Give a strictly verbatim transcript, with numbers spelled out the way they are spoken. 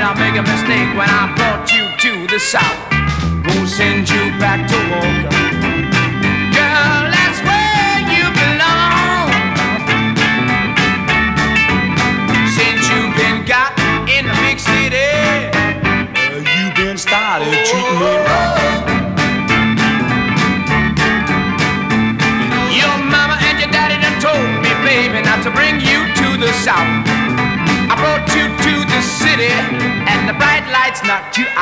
I make a mistake when I brought you to the South? Won't send you back to Walker. Girl, that's where you belong. Since you've been got in the big city, well, you've been started treating me wrong. Your mama and your daddy done told me, baby, not to bring you to the South. I brought you to the city, and the bright lights knocked you